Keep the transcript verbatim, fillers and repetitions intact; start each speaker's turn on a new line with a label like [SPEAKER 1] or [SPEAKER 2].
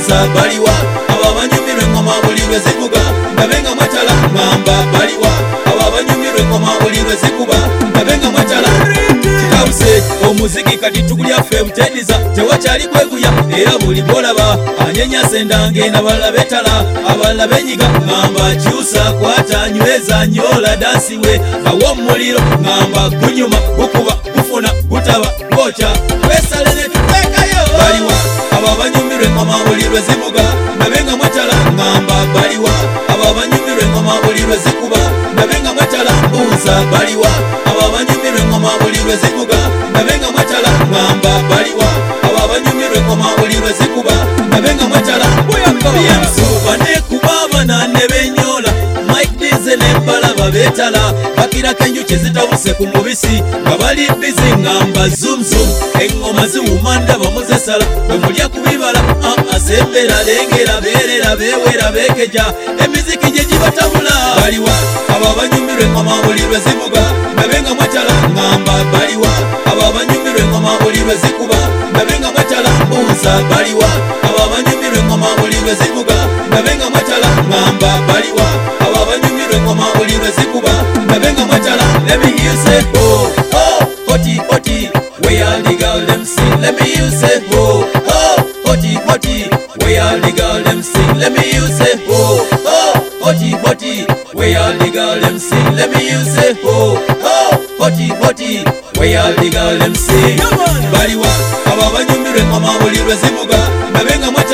[SPEAKER 1] mbuuza baliwa abo abanyumirwa engoma buli lwe zivuga ndabenga mwetala ngamba baliwa abo abanyumirwa engoma buli lwe zikuba ndabenga mwetala kikabuse omuziki kati tugulyaffe butediza tewakyali kweguya era buli bwolaba anyenya sendange n'abalala betala abalala benyiga ngamba kyusa kwata nyweza nyola dansiwe bawo omuliro ngamba gunyuma gukuba gufuna gutaba gwoca wesale ne tutekayo baliwa abo abanyumirwa engoma buli lwe zivuga ndabenga mwetala ngamba baliwa abo abanyumirwa engoma buli lwe zikuba ndabenga mwetala mbuuza baliwa abo abanyumirwa engoma buli lwe zivuga ndabenga mwetala ngamba baliwa abo abanyumirwa engoma buli lwe zikuba ndabenga mwetala byemusuuba nekuba abanane benyola Mike Dize nembalaba betala bakirako enjuki zitabuse ku mubisi nga bali bizi ngamba zumzum engoma ziwuma ndaba muzesala bwe mulya ku bibala asembera lengera beerera beewera beekeja emiziki gye gibatabula baliwa abo abanyumirwa engoma buli lwe zivuga ndabenga mwetala ngamba baliwa abo abanyumirwa engoma buli lwe zikuba ndabenga mwetala mbuuza baliwa abo abanyumirwa engoma buli lwe zivuga ndabenga mwetala ngamba baliwa abo abanyumirwa engoma buli lwe zikuba ndabenga mwetala let me hear you say oh oh hoti hoti where all the girl them sing let me hear you say oh oh hoti hoti where all the girl them sing let me hear you say oh oh hoti hoti where all the girl them sing let me hear you say oh oh hoti hoti where all the girl them sing baliwa abo abanyumirwa engoma buli lwe zivuga ndabenga mwetala